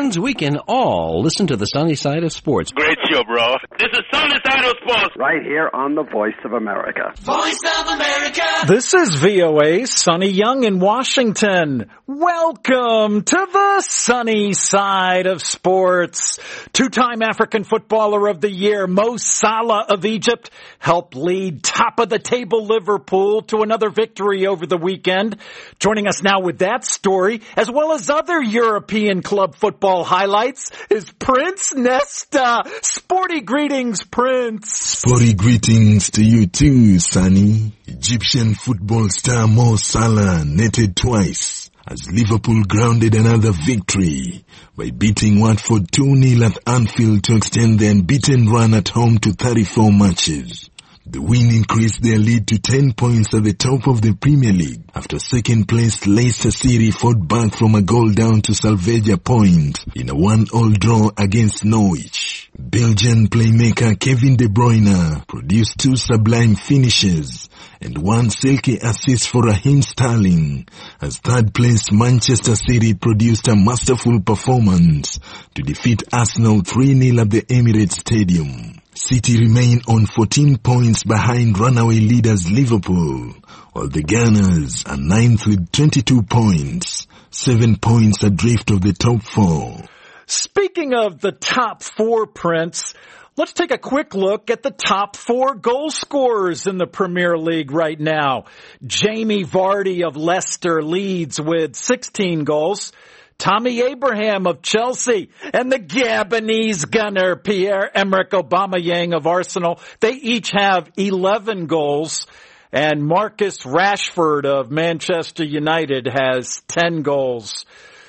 means we can all listen to the sunny side of sports. Great show, bro. This is Sunny Side of Sports. Right here on the Voice of America. Voice of America. This is VOA Sonny Young in Washington. Welcome to the sunny side of sports. Two-time African Footballer of the Year, Mo Salah of Egypt, helped lead top-of-the-table Liverpool to another victory over the weekend. Joining us now with that story, as well as other European club football highlights, is Prince Nesta. Sporty greetings, Prince. Sporty greetings to you too, Sonny. Egyptian football star Mo Salah netted twice as Liverpool grounded another victory by beating Watford 2-0 at Anfield to extend the unbeaten run at home to 34 matches. The win increased their lead to 10 points at the top of the Premier League after second-placed Leicester City fought back from a goal down to salvage a point in a 1-1 draw against Norwich. Belgian playmaker Kevin De Bruyne produced two sublime finishes and one silky assist for Raheem Sterling as third-placed Manchester City produced a masterful performance to defeat Arsenal 3-0 at the Emirates Stadium. City remain on 14 points behind runaway leaders Liverpool, while the Gunners are ninth with 22 points, 7 points adrift of the top four. Speaking of the top four, Prince, let's take a quick look at the top four goal scorers in the Premier League right now. Jamie Vardy of Leicester leads with 16 goals. Tommy Abraham of Chelsea and the Gabonese gunner Pierre-Emerick Aubameyang of Arsenal. They each have 11 goals. And Marcus Rashford of Manchester United has 10 goals.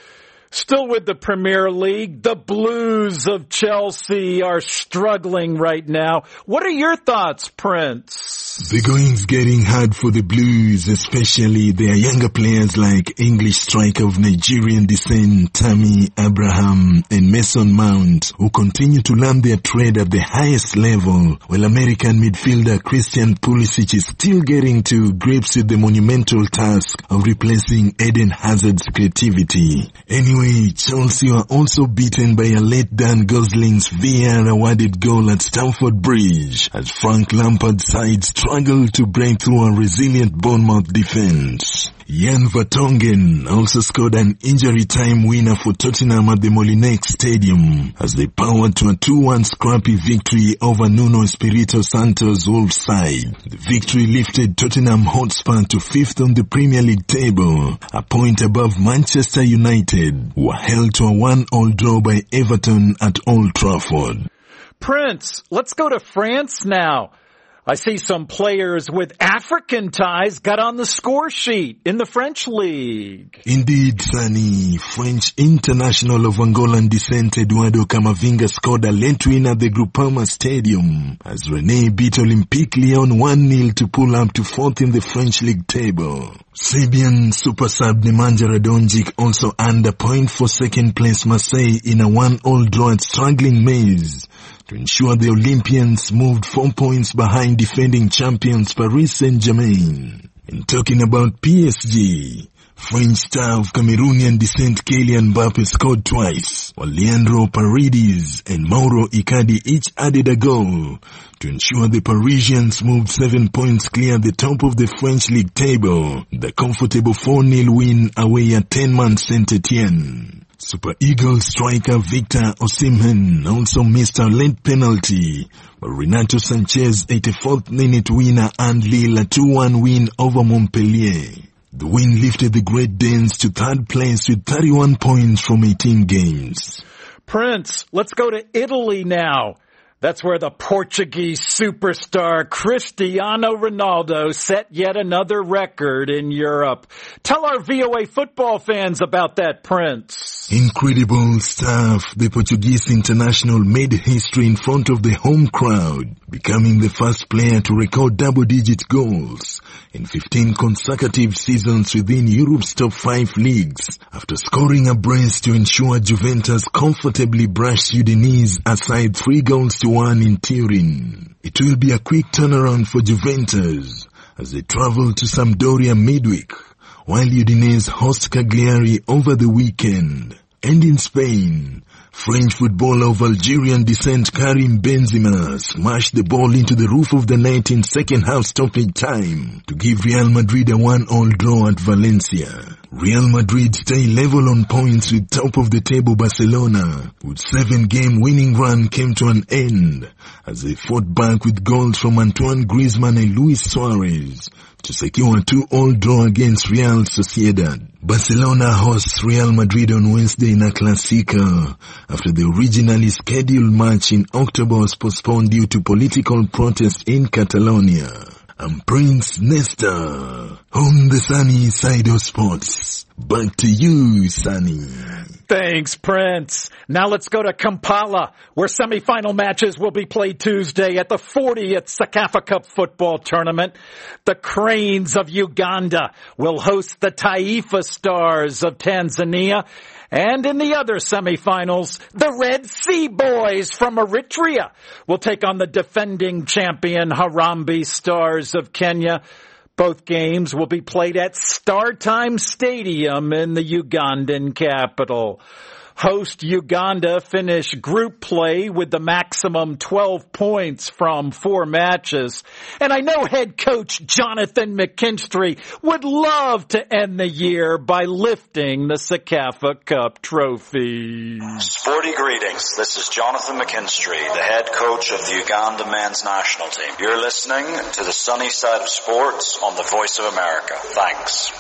Still with the Premier League, the Blues of Chelsea are struggling right now. What are your thoughts, Prince? The going's getting hard for the Blues, especially their younger players like English striker of Nigerian descent Tammy Abraham and Mason Mount, who continue to learn their trade at the highest level, while American midfielder Christian Pulisic is still getting to grips with the monumental task of replacing Eden Hazard's creativity. Anyway, Chelsea were also beaten by a late Dan Gosling's VAR-awarded goal at Stamford Bridge as Frank Lampard's side struggled to break through a resilient Bournemouth defense. Jan Vertonghen also scored an injury-time winner for Tottenham at the Molineux Stadium as they powered to a 2-1 scrappy victory over Nuno Espirito Santo's Wolves side. The victory lifted Tottenham Hotspur to 5th on the Premier League table, a point above Manchester United, who were held to a 1-1 draw by Everton at Old Trafford. Prince, let's go to France now. I see some players with African ties got on the score sheet in the French league. Indeed, Sonny. French international of Angolan descent Eduardo Camavinga scored a late win at the Groupama Stadium as Rennes beat Olympique Lyon 1-0 to pull up to 4th in the French league table. Serbian super sub Nemanja Radonjic also earned a point for second place Marseille in a 1-1 draw at struggling Metz to ensure the Olympians moved 4 points behind defending champions Paris Saint-Germain. And talking about PSG, French star of Cameroonian descent Kylian Mbappe scored twice, while Leandro Paredes and Mauro Icardi each added a goal to ensure the Parisians moved 7 points clear at the top of the French league table, the comfortable 4-0 win away at 10-man Saint-Etienne. Super Eagles striker Victor Osimhen also missed a late penalty, but Renato Sanchez 84th minute winner earned Lille a 2-1 win over Montpellier. The win lifted the Great Danes to third place with 31 points from 18 games. Prince, let's go to Italy now. That's where the Portuguese superstar Cristiano Ronaldo set yet another record in Europe. Tell our VOA football fans about that, Prince. Incredible stuff. The Portuguese international made history in front of the home crowd, becoming the first player to record double-digit goals in 15 consecutive seasons within Europe's top 5 leagues after scoring a brace to ensure Juventus comfortably brushed Udinese aside 3-1 in Turin. It will be a quick turnaround for Juventus as they travel to Sampdoria midweek, while Udinese host Cagliari over the weekend. And in Spain, French footballer of Algerian descent Karim Benzema smashed the ball into the roof of the net in second half stoppage time to give Real Madrid a 1-1 draw at Valencia. Real Madrid stay level on points with top of the table Barcelona, whose 7-game winning run came to an end as they fought back with goals from Antoine Griezmann and Luis Suarez to secure a 2-2 draw against Real Sociedad. Barcelona hosts Real Madrid on Wednesday in a Clásico after the originally scheduled match in October was postponed due to political protests in Catalonia. I'm Prince Nestor on the sunny side of sports. Back to you, Sunny. Thanks, Prince. Now let's go to Kampala, where semifinal matches will be played Tuesday at the 40th Sekafa Cup football tournament. The Cranes of Uganda will host the Taifa Stars of Tanzania. And in the other semifinals, the Red Sea Boys from Eritrea will take on the defending champion Harambee Stars of Kenya. Both games will be played at StarTimes Stadium in the Ugandan capital. Host Uganda finished group play with the maximum 12 points from 4 matches. And I know head coach Jonathan McKinstry would love to end the year by lifting the Sekafa Cup trophy. Sporty greetings. This is Jonathan McKinstry, the head coach of the Uganda men's national team. You're listening to the sunny side of sports on the Voice of America. Thanks.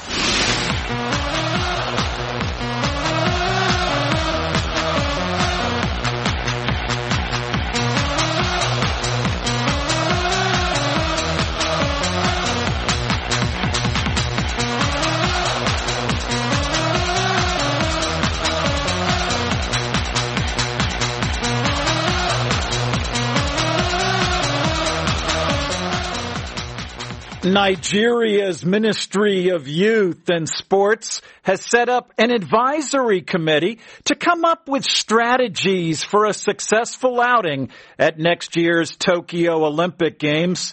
Nigeria's Ministry of Youth and Sports has set up an advisory committee to come up with strategies for a successful outing at next year's Tokyo Olympic Games.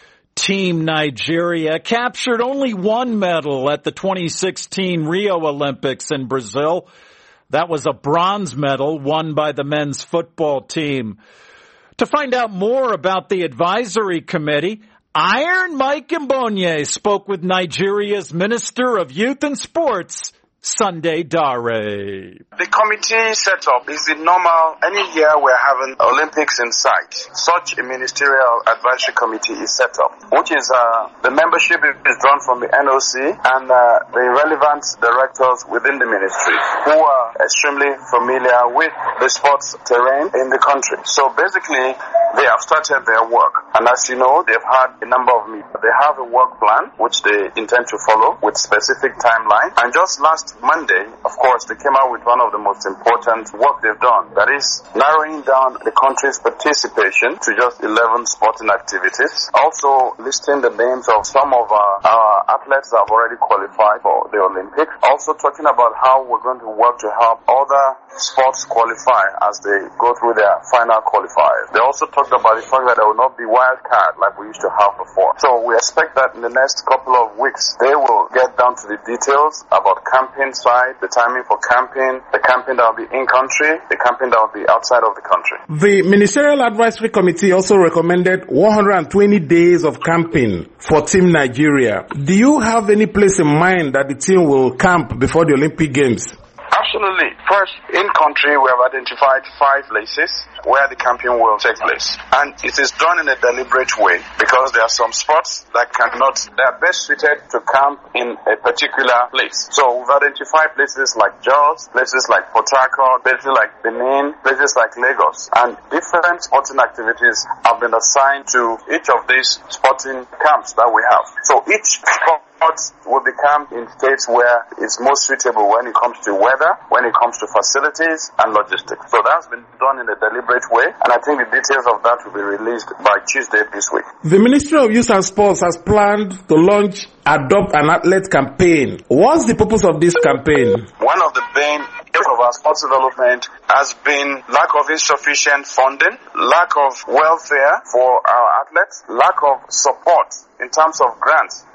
Team Nigeria captured only 1 medal at the 2016 Rio Olympics in Brazil. That was a bronze medal won by the men's football team. To find out more about the advisory committee, Iron Mike Mbonye spoke with Nigeria's Minister of Youth and Sports, Sunday Dare. The committee setup is the normal. Any year we're having Olympics in sight. Such a ministerial advisory committee is set up, which is the membership is drawn from the NOC and the relevant directors within the ministry who are extremely familiar with the sports terrain in the country. So basically, they have started their work. And as you know, they've had a number of meetings. They have a work plan, which they intend to follow with specific timeline. And just last Monday, of course, they came out with one of the most important work they've done. That is narrowing down the country's participation to just 11 sporting activities. Also listing the names of some of our athletes that have already qualified for the Olympics. Also talking about how we're going to work to help other sports qualify as they go through their final qualifiers. They also talked about the fact that there will not be wild card like we used to have before. So we expect that in the next couple of weeks, they will get down to the details about camping side, the timing for camping, the camping that will be in country, the camping that will be outside of the country. The Ministerial Advisory Committee also recommended 120 days of camping for Team Nigeria. Do you have any place in mind that the team will camp before the Olympic Games? Absolutely. First, in country, we have identified 5 places where the camping will take place. And it is done in a deliberate way because there are some spots that they are best suited to camp in a particular place. So we've identified places like Jos, places like Port Harcourt, places like Benin, places like Lagos. And different sporting activities have been assigned to each of these sporting camps that we have. So each sport will be camped in states where it's most suitable when it comes to weather, when it comes to facilities and logistics. So that's been done in a deliberate way, and I think the details of that will be released by Tuesday this week. The Ministry of Youth and Sports has planned to launch Adopt an Athlete campaign. What's the purpose of this campaign? One of the main of our sports development has been lack of insufficient funding, lack of welfare for our athletes, lack of support in terms of grants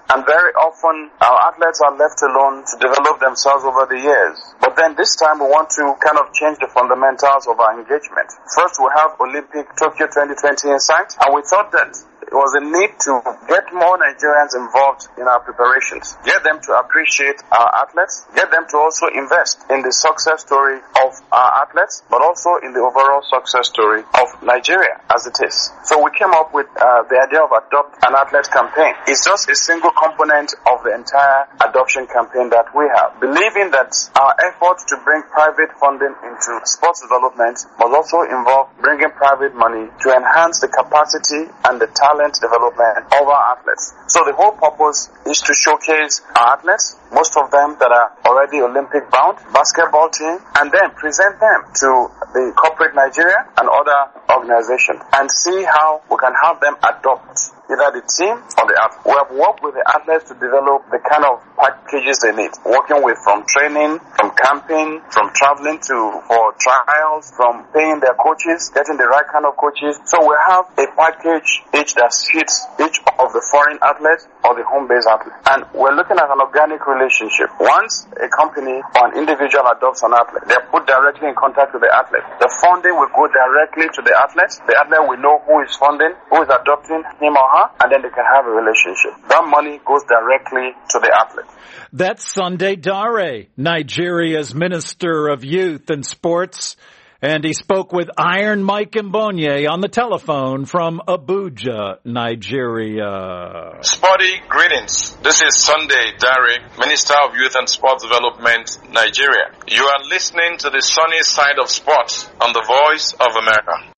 and very often our athletes are left alone to develop themselves over the years. But then this time we want to kind of change the fundamentals of our engagement. First, we have Olympic Tokyo 2020 in sight, and we thought that it was a need to get more Nigerians involved in our preparations, get them to appreciate our athletes, get them to also invest in the success story of our athletes, but also in the overall success story of Nigeria as it is. So we came up with the idea of Adopt an Athlete campaign. It's just a single component of the entire adoption campaign that we have, believing that our efforts to bring private funding into sports development must also involve bringing private money to enhance the capacity and the talent development of our athletes. So the whole purpose is to showcase our athletes, most of them that are already Olympic bound, basketball team, and then present them to the corporate Nigeria and other organizations and see how we can have them adopt either the team or the athlete. We have worked with the athletes to develop the kind of packages they need, working with from training, from camping, from traveling for trials, from paying their coaches, getting the right kind of coaches. So we have a package each that fits each of the foreign athletes or the home-based athlete. And we're looking at an organic relationship. Once a company or an individual adopts an athlete, they're put directly in contact with the athlete. The funding will go directly to the athlete. The athlete will know who is funding, who is adopting him or her, and then they can have a relationship. That money goes directly to the athlete. That's Sunday Dare, Nigeria's Minister of Youth and Sports. And he spoke with Iron Mike Mbonye on the telephone from Abuja, Nigeria. Sporty greetings. This is Sunday Dare, Minister of Youth and Sports Development, Nigeria. You are listening to the sunny side of sports on the Voice of America.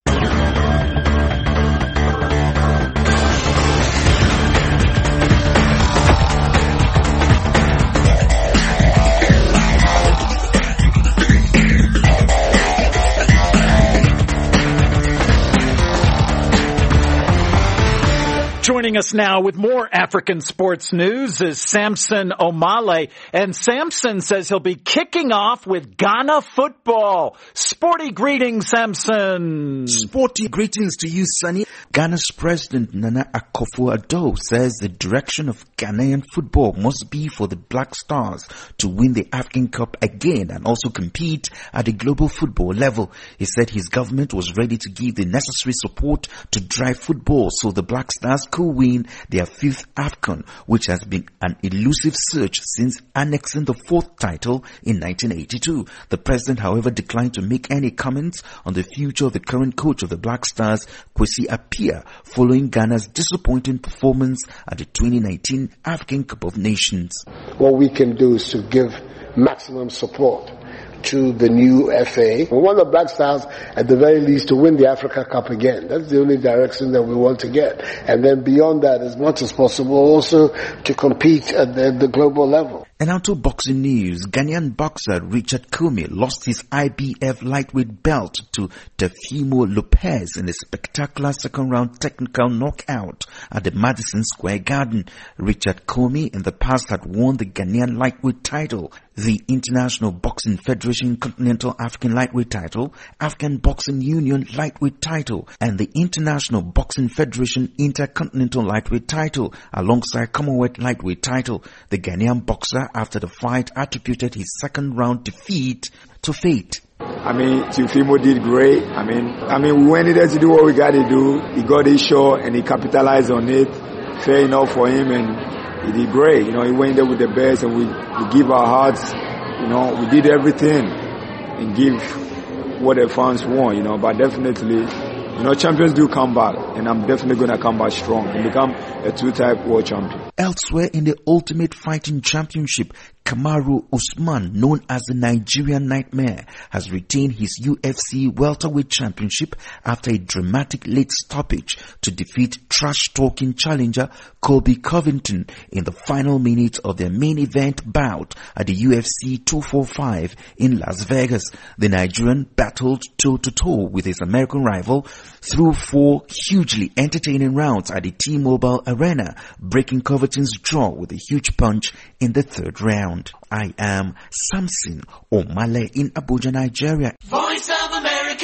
Joining us now with more African sports news is Samson Omale. And Samson says he'll be kicking off with Ghana football. Sporty greetings, Samson. Sporty greetings to you, Sonny. Ghana's President Nana Akufo-Addo says the direction of Ghanaian football must be for the Black Stars to win the African Cup again and also compete at the global football level. He said his government was ready to give the necessary support to drive football so the Black Stars could win their 5th AFCON, which has been an elusive search since annexing the 4th title in 1982. The president, however, declined to make any comments on the future of the current coach of the Black Stars, Kwesi Appiah, following Ghana's disappointing performance at the 2019 African Cup of Nations. What we can do is to give maximum support to the new FA. We want the Black Stars, at the very least, to win the Africa Cup again. That's the only direction that we want to get. And then beyond that, as much as possible, also to compete at the global level. And now to boxing news. Ghanaian boxer Richard Comey lost his IBF lightweight belt to Teofimo Lopez in a spectacular second-round technical knockout at the Madison Square Garden. Richard Comey in the past had won the Ghanaian lightweight title, the International Boxing Federation Continental African Lightweight title, African Boxing Union Lightweight title, and the International Boxing Federation Intercontinental Lightweight title, alongside Commonwealth Lightweight title. The Ghanaian boxer, after the fight, attributed his second-round defeat to fate. Teofimo did great. We went in there to do what we got to do. He got his shot and he capitalized on it. Fair enough for him, and he did great. He went there with the best, and we give our hearts. We did everything and give what the fans want. But definitely, champions do come back, and I'm definitely going to come back strong and become a 2-time world champion. Elsewhere in the Ultimate Fighting Championship, Kamaru Usman, known as the Nigerian Nightmare, has retained his UFC welterweight championship after a dramatic late stoppage to defeat trash-talking challenger Colby Covington in the final minutes of their main event bout at the UFC 245 in Las Vegas. The Nigerian battled toe-to-toe with his American rival through 4 hugely entertaining rounds at the T-Mobile Arena, breaking Covington's draw with a huge punch in the 3rd round. I am Samson Omale in Abuja, Nigeria. Voice of America.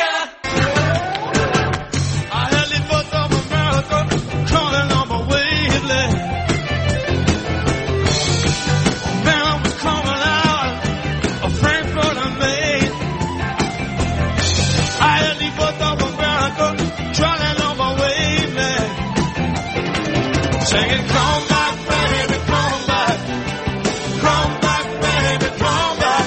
Singing, come back, baby, come back. Come back, baby, come back.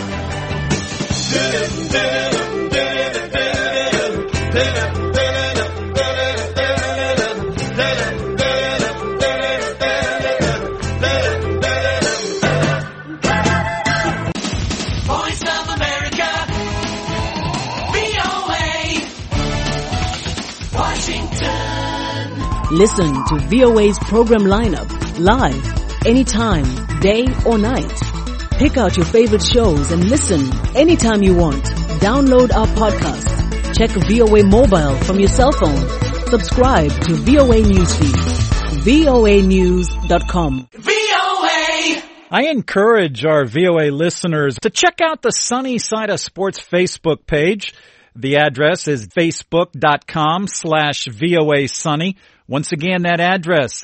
Voice of America, VOA, Washington. Listen to VOA's program lineup live, anytime, day or night. Pick out your favorite shows and listen anytime you want. Download our podcast. Check VOA Mobile from your cell phone. Subscribe to VOA Newsfeed. voanews.com. VOA! I encourage our VOA listeners to check out the Sunny Side of Sports Facebook page. The address is facebook.com/VOA Sunny. Once again, that address,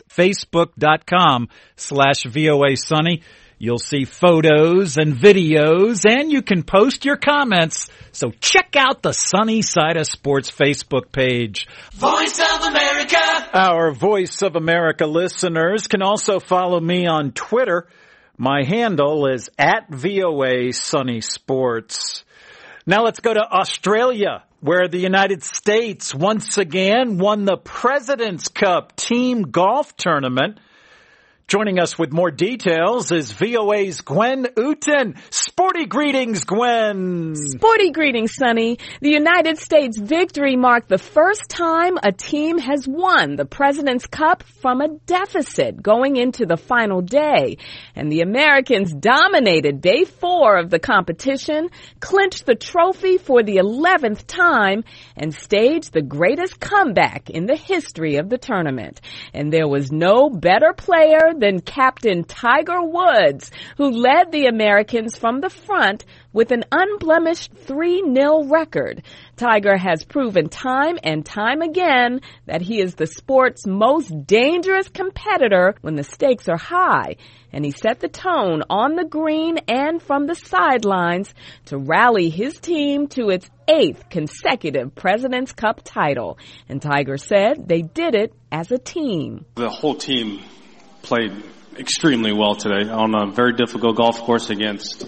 facebook.com/VOA Sunny. You'll see photos and videos, and you can post your comments. So check out the Sunny Side of Sports Facebook page. Voice of America. Our Voice of America listeners can also follow me on Twitter. My handle is @VOA Sunny Sports. Now let's go to Australia, where the United States once again won the President's Cup Team Golf Tournament. Joining us with more details is VOA's Gwen Uten. Sporty greetings, Gwen. Sporty greetings, Sonny. The United States victory marked the first time a team has won the President's Cup from a deficit going into the final day. And the Americans dominated day 4 of the competition, clinched the trophy for the 11th time, and staged the greatest comeback in the history of the tournament. And there was no better player than Captain Tiger Woods, who led the Americans from the front with an unblemished 3-0 record. Tiger has proven time and time again that he is the sport's most dangerous competitor when the stakes are high, and he set the tone on the green and from the sidelines to rally his team to its 8th consecutive President's Cup title. And Tiger said they did it as a team. The whole team played extremely well today on a very difficult golf course against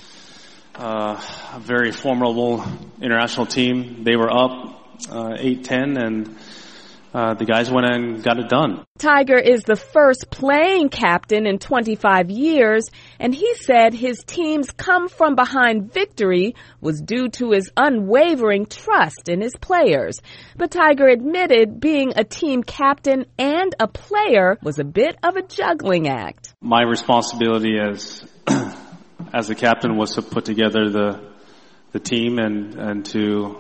a very formidable international team. They were up 8-10, and the guys went in and got it done. Tiger is the first playing captain in 25 years, and he said his team's come-from-behind victory was due to his unwavering trust in his players. But Tiger admitted being a team captain and a player was a bit of a juggling act. My responsibility as the captain was to put together the team and to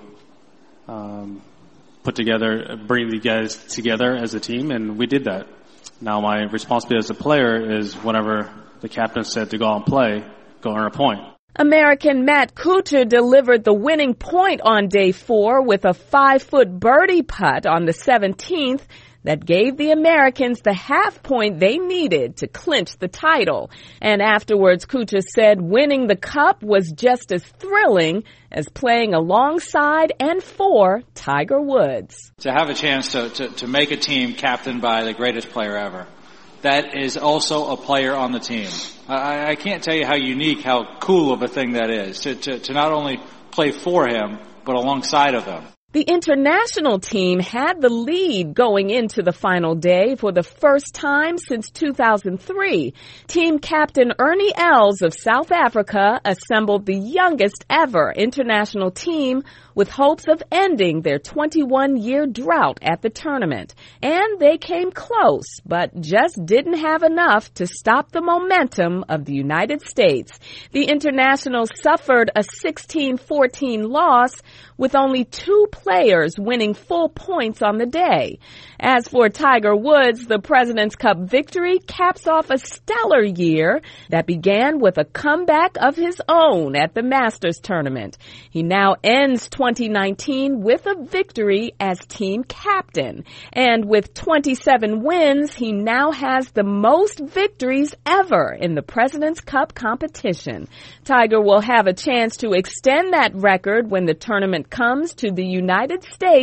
bring the guys together as a team, and we did that. Now my responsibility as a player is whenever the captain said to go out and play, go earn a point. American Matt Kuchar delivered the winning point on day 4 with a 5-foot birdie putt on the 17th that gave the Americans the half point they needed to clinch the title. And afterwards, Kuchar said winning the cup was just as thrilling as playing alongside and for Tiger Woods. To have a chance to make a team captained by the greatest player ever, that is also a player on the team. I can't tell you how unique, how cool of a thing that is, to not only play for him, but alongside of him. The international team had the lead going into the final day for the first time since 2003. Team captain Ernie Els of South Africa assembled the youngest ever international team with hopes of ending their 21-year drought at the tournament. And they came close, but just didn't have enough to stop the momentum of the United States. The internationals suffered a 16-14 loss, with only 2 players winning full points on the day. As for Tiger Woods, the President's Cup victory caps off a stellar year that began with a comeback of his own at the Masters tournament. He now ends 2019 with a victory as team captain. And with 27 wins, he now has the most victories ever in the President's Cup competition. Tiger will have a chance to extend that record when the tournament comes to the United States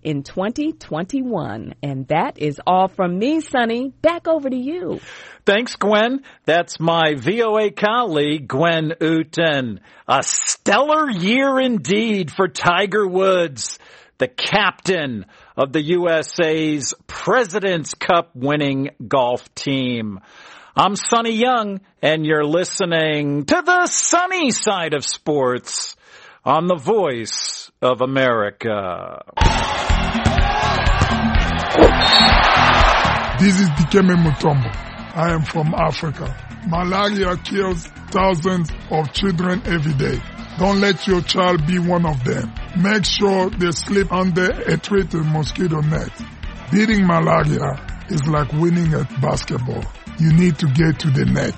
in 2021. And that is all from me, Sonny. Back over to you. Thanks, Gwen. That's my VOA colleague, Gwen Uten. A stellar year indeed for Tiger Woods, the captain of the USA's President's Cup winning golf team. I'm Sonny Young, and you're listening to the sunny side of sports on the Voice of America. This is Dikeme Mutombo. I am from Africa. Malaria kills thousands of children every day. Don't let your child be one of them. Make sure they sleep under a treated mosquito net. Beating malaria is like winning at basketball. You need to get to the net.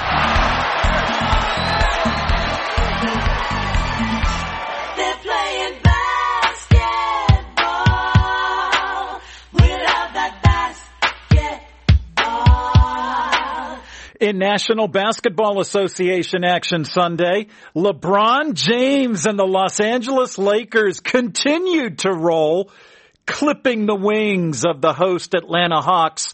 They're playing basketball without that basketball. In National Basketball Association action Sunday, LeBron James and the Los Angeles Lakers continued to roll, clipping the wings of the host Atlanta Hawks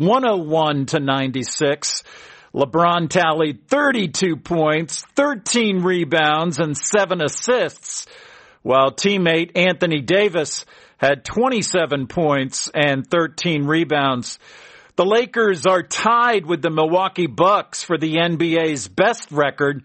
101-96. LeBron tallied 32 points, 13 rebounds, and 7 assists, while teammate Anthony Davis had 27 points and 13 rebounds. The Lakers are tied with the Milwaukee Bucks for the NBA's best record,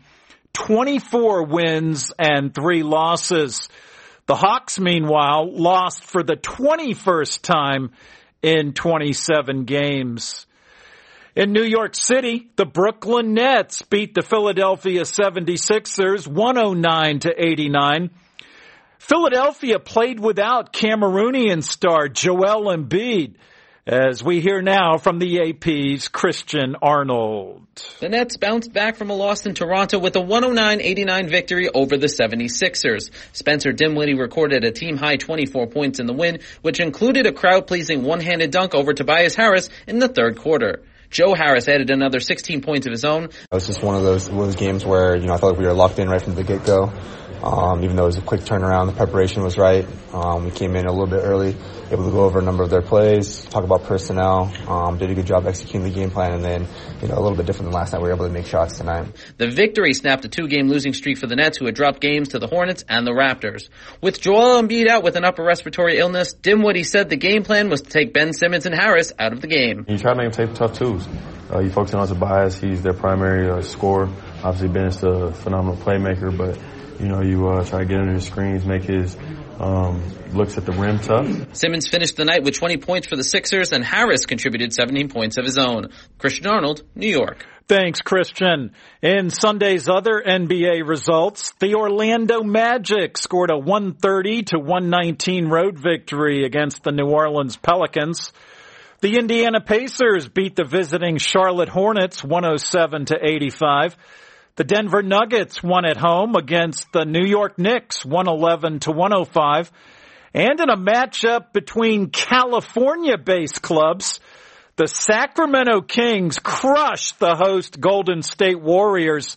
24 wins and 3 losses. The Hawks, meanwhile, lost for the 21st time in 27 games. In New York City, the Brooklyn Nets beat the Philadelphia 76ers 109-89. Philadelphia played without Cameroonian star Joel Embiid, as we hear now from the AP's Christian Arnold. The Nets bounced back from a loss in Toronto with a 109-89 victory over the 76ers. Spencer Dinwiddie recorded a team-high 24 points in the win, which included a crowd-pleasing one-handed dunk over Tobias Harris in the third quarter. Joe Harris added another 16 points of his own. It was just one of those games where, I felt like we were locked in right from the get-go. Even though it was a quick turnaround, the preparation was right. We came in a little bit early, able to go over a number of their plays, talk about personnel, did a good job executing the game plan, and then, a little bit different than last night, we were able to make shots tonight. The victory snapped a 2-game losing streak for the Nets, who had dropped games to the Hornets and the Raptors. With Joel Embiid out with an upper respiratory illness, Dinwiddie said the game plan was to take Ben Simmons and Harris out of the game. You try to make them take tough twos. You focus on Tobias, he's their primary scorer. Obviously, Ben is a phenomenal playmaker, but you try to get under his screens, make his looks at the rim tough. Simmons finished the night with 20 points for the Sixers, and Harris contributed 17 points of his own. Christian Arnold, New York. Thanks, Christian. In Sunday's other NBA results, the Orlando Magic scored a 130-119 road victory against the New Orleans Pelicans. The Indiana Pacers beat the visiting Charlotte Hornets 107-85. The Denver Nuggets won at home against the New York Knicks 111-105. And in a matchup between California-based clubs, the Sacramento Kings crushed the host Golden State Warriors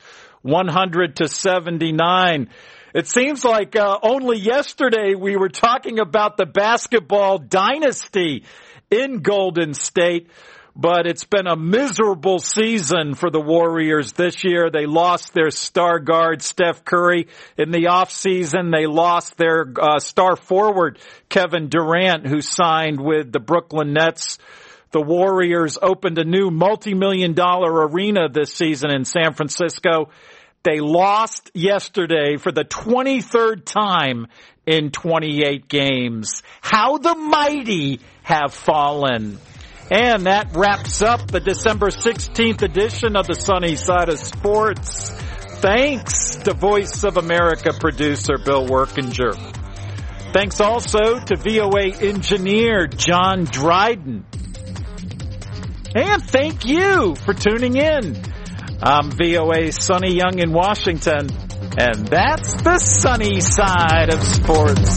100-79. It seems like only yesterday we were talking about the basketball dynasty in Golden State. But it's been a miserable season for the Warriors this year. They lost their star guard, Steph Curry. In the offseason, they lost their star forward, Kevin Durant, who signed with the Brooklyn Nets. The Warriors opened a new multi-million-dollar arena this season in San Francisco. They lost yesterday for the 23rd time in 28 games. How the mighty have fallen. And that wraps up the December 16th edition of the Sunny Side of Sports. Thanks to Voice of America producer Bill Workinger. Thanks also to VOA engineer John Dryden. And thank you for tuning in. I'm VOA's Sonny Young in Washington, and that's the Sunny Side of Sports.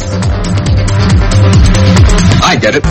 I get it.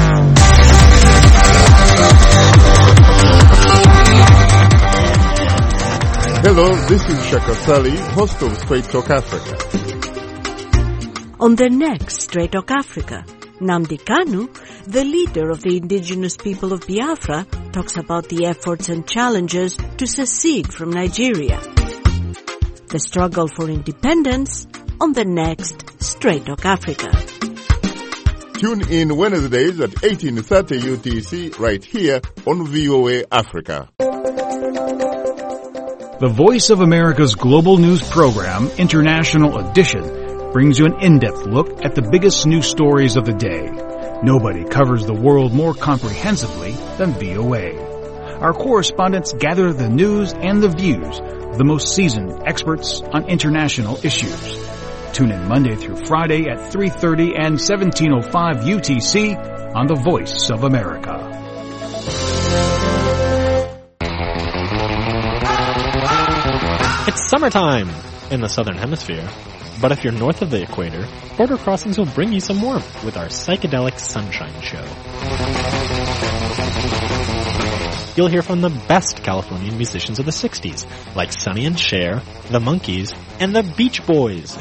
Hello, this is Shaka Sally, host of Straight Talk Africa. On the next Straight Talk Africa, Nnamdi Kanu, the leader of the indigenous people of Biafra, talks about the efforts and challenges to secede from Nigeria. The struggle for independence on the next Straight Talk Africa. Tune in Wednesdays at 18:30 UTC right here on VOA Africa. The Voice of America's global news program, International Edition, brings you an in-depth look at the biggest news stories of the day. Nobody covers the world more comprehensively than VOA. Our correspondents gather the news and the views of the most seasoned experts on international issues. Tune in Monday through Friday at 3:30 and 17:05 UTC on The Voice of America. It's summertime in the Southern Hemisphere, but if you're north of the equator, Border Crossings will bring you some warmth with our Psychedelic Sunshine Show. You'll hear from the best Californian musicians of the 60s, like Sonny and Cher, the Monkees, and the Beach Boys.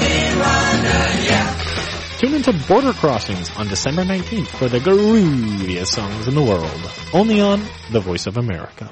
Tune into Border Crossings on December 19th for the grooviest songs in the world, only on The Voice of America.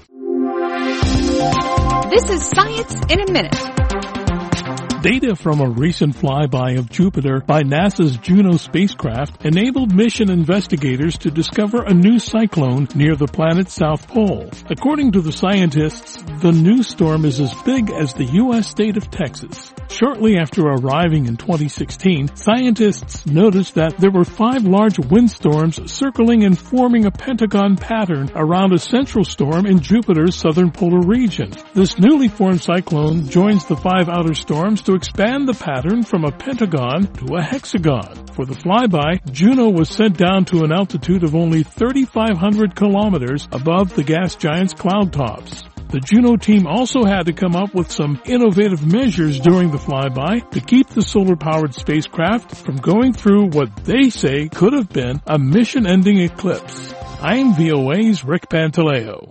This is Science in a Minute. Data from a recent flyby of Jupiter by NASA's Juno spacecraft enabled mission investigators to discover a new cyclone near the planet's south pole. According to the scientists, the new storm is as big as the U.S. state of Texas. Shortly after arriving in 2016, scientists noticed that there were 5 large windstorms circling and forming a pentagon pattern around a central storm in Jupiter's southern polar region. This newly formed cyclone joins the 5 outer storms to expand the pattern from a pentagon to a hexagon. For the flyby, Juno was sent down to an altitude of only 3,500 kilometers above the gas giant's cloud tops. The Juno team also had to come up with some innovative measures during the flyby to keep the solar-powered spacecraft from going through what they say could have been a mission-ending eclipse. I'm VOA's Rick Pantaleo.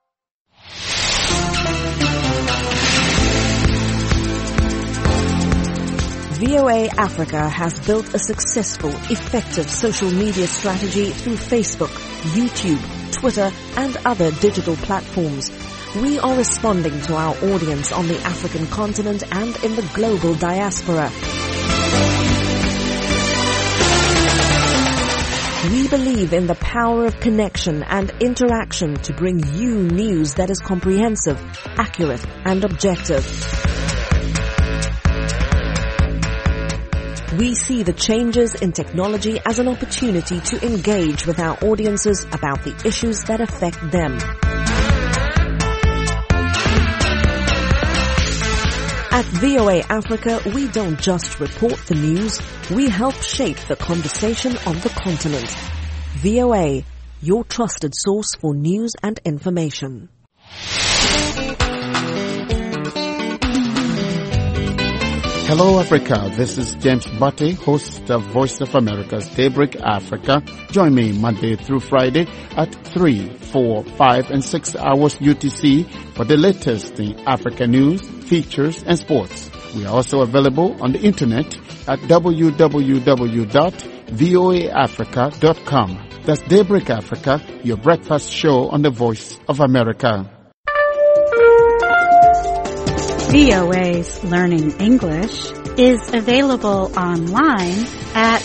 VOA Africa has built a successful, effective social media strategy through Facebook, YouTube, Twitter, and other digital platforms. We are responding to our audience on the African continent and in the global diaspora. We believe in the power of connection and interaction to bring you news that is comprehensive, accurate, and objective. We see the changes in technology as an opportunity to engage with our audiences about the issues that affect them. At VOA Africa, we don't just report the news, we help shape the conversation on the continent. VOA, your trusted source for news and information. Hello Africa, this is James Butte, host of Voice of America's Daybreak Africa. Join me Monday through Friday at 3, 4, 5, and 6 hours UTC for the latest in Africa news, features, and sports. We are also available on the internet at www.voaafrica.com. That's Daybreak Africa, your breakfast show on the Voice of America. VOA's Learning English is available online at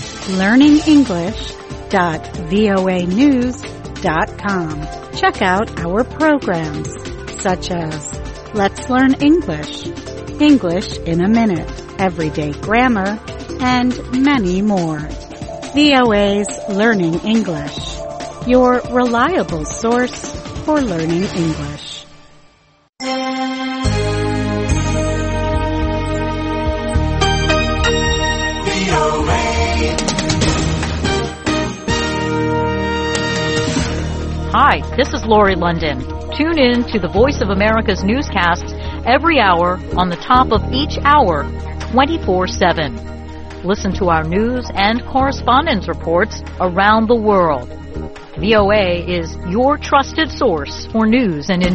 learningenglish.voanews.com. Check out our programs such as Let's Learn English, English in a Minute, Everyday Grammar, and many more. VOA's Learning English, your reliable source for learning English. Hi, this is Lori London. Tune in to the Voice of America's newscasts every hour on the top of each hour, 24/7. Listen to our news and correspondence reports around the world. VOA is your trusted source for news and